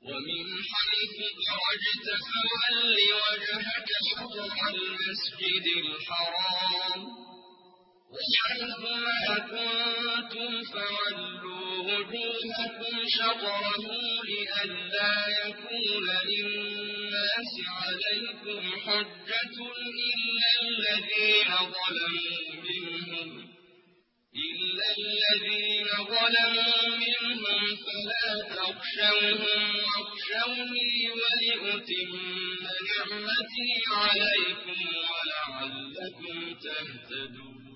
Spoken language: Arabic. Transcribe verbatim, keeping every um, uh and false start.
ومن حيث خرجت فول وجهك شطر المسجد الحرام وحيث ما كنتم فولوا وجوهكم شطره لئلا يكون للناس عليكم حجة إلا الذين ظلموا منهم إلا الذين ظلموا منهم فلا تخشوهم واخشوني ولأتم نعمتي عليكم ولعلكم تهتدون